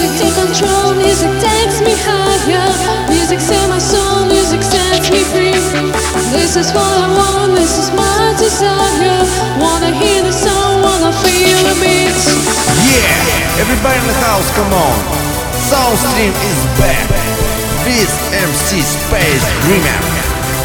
take control, music takes me higher. Music sets my soul, music sets me free. This is what I want, this is my desire. Wanna hear the song, wanna feel the beats. Yeah, everybody in the house, come on. Soundstream is back. This MC Space Dreamer.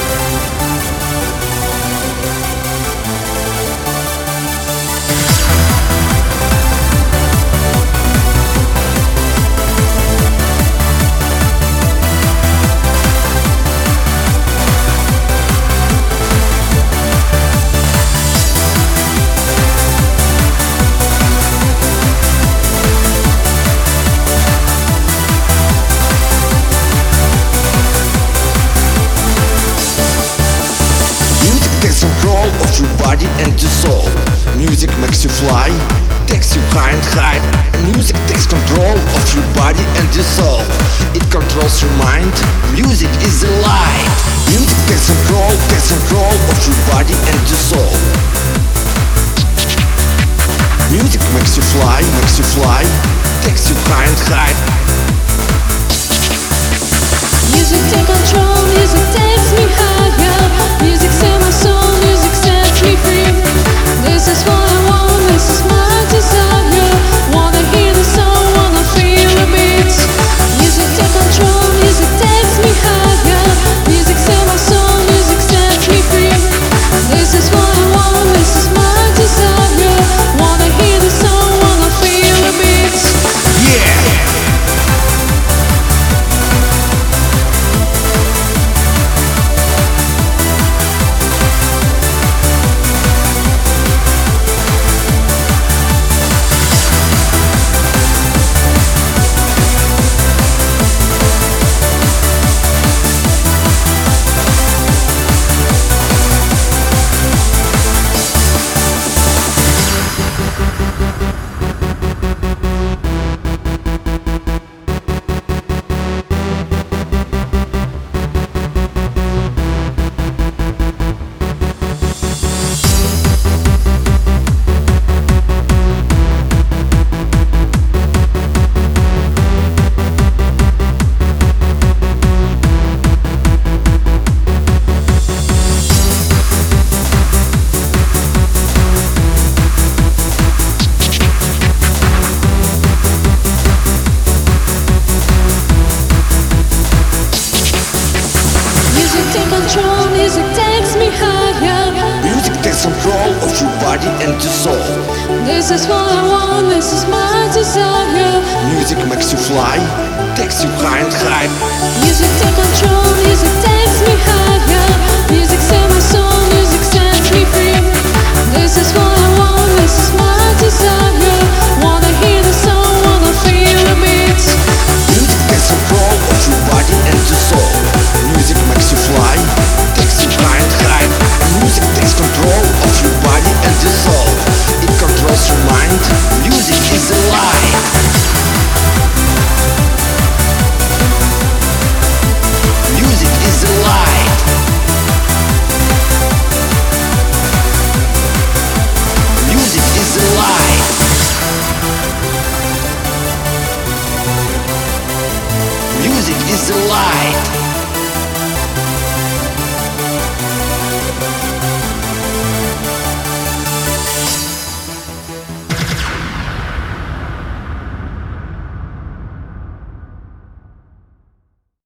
Control of your body and your soul. Music makes you fly, takes you high and high. Music takes control of your body and your soul. It controls your mind. Music is the light. Music takes control of your body and your soul. Music makes you fly, takes you high and high. Music take control, music takes me higher. Music sets my soul, music sets me free. This is what I want, this is my desire. Wanna hear the song, wanna feel the beats. Music take control, music takes me higher. Music sets my soul, music sets me free. This is what I want, this is my desire. Wanna hear the song, wanna feel the beats. Yeah! Control, music takes me higher. Music takes control of your body and your soul. This is what I want, this is my desire. Music makes you fly, takes you high and high. Music take control, music takes me higher. Music sets my soul, music sets me free. This is what I want, this is my desire. Wanna hear the song, wanna feel the beats. Music takes control of your body and your soul. Music makes you fly, takes you high and high. Music takes control of your body and your soul. It controls your mind. Music is the light. Music is the light. Music is the light. Music is the light.